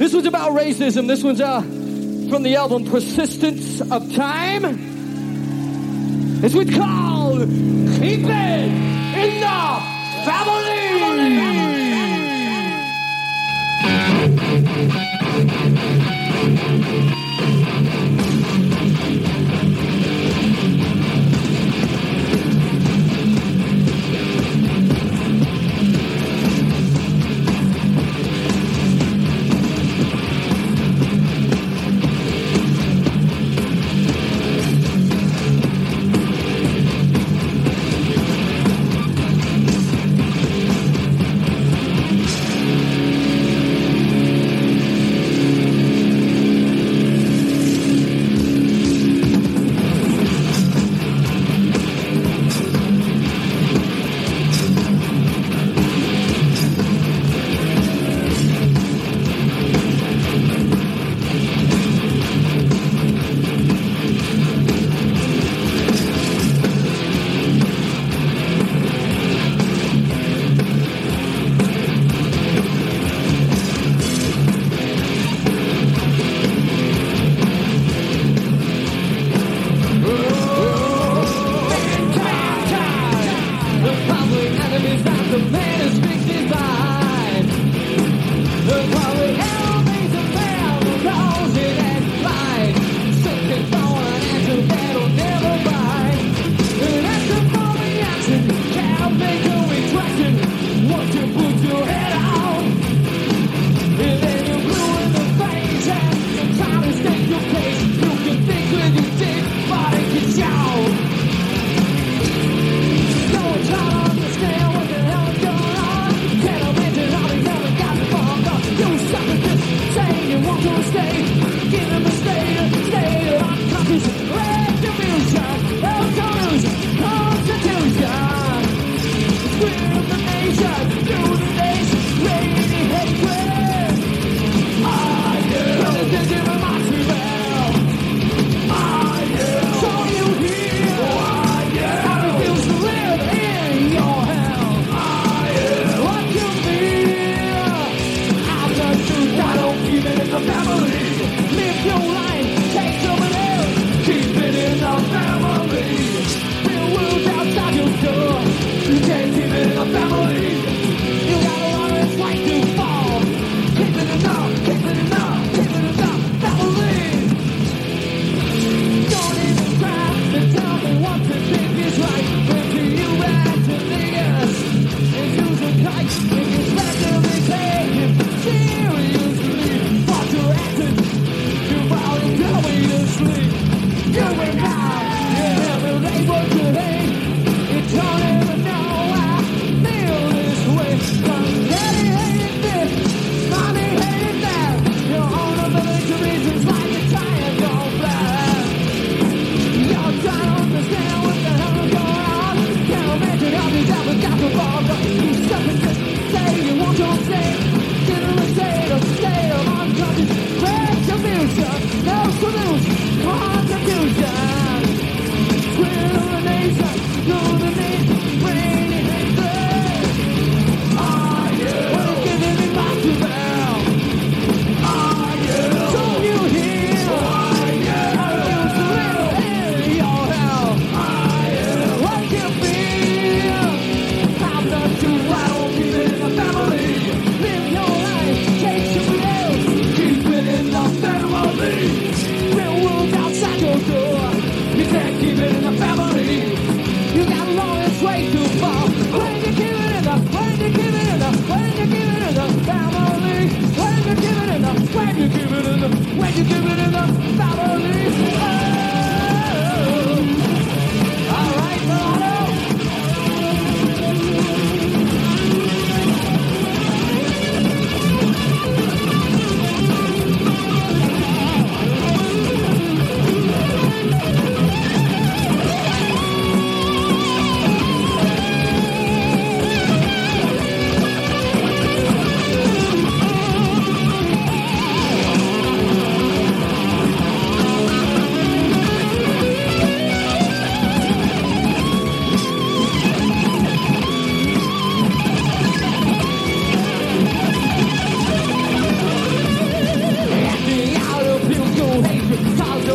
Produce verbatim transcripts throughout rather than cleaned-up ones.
This one's about racism. This one's uh, from the album Persistence of Time. This one's called Keep It in the Family. Family.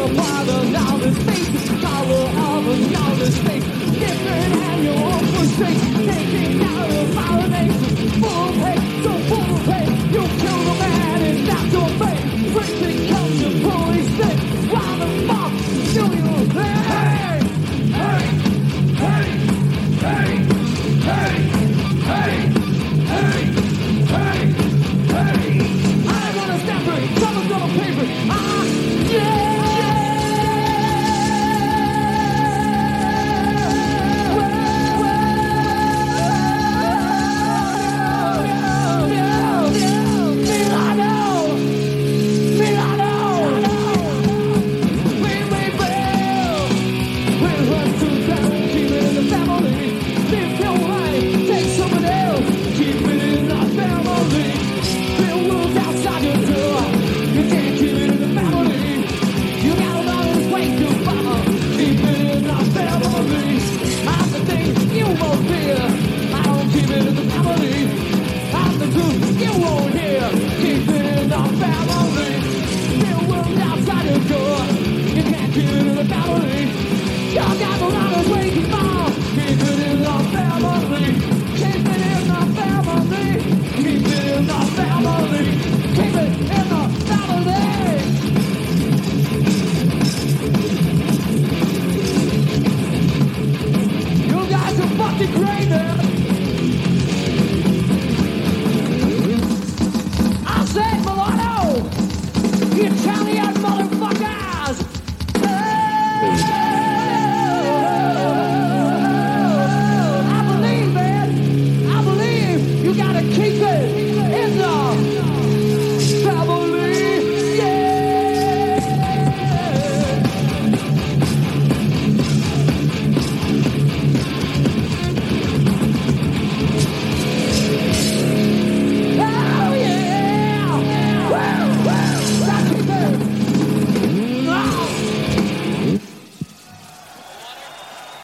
You're part of knowledge space, power of a knowledge space. Different and your own mistake, taking out of violation. Full pay, so full pay. You kill the man, it's not your fate. Breaking culture, police state. Why the fuck do you? Hey, hey, hey, hey, hey, hey, hey, hey, hey. I wanna stand for it, someone's gonna pay for it. Ah, yeah. I said, Milano, Italian.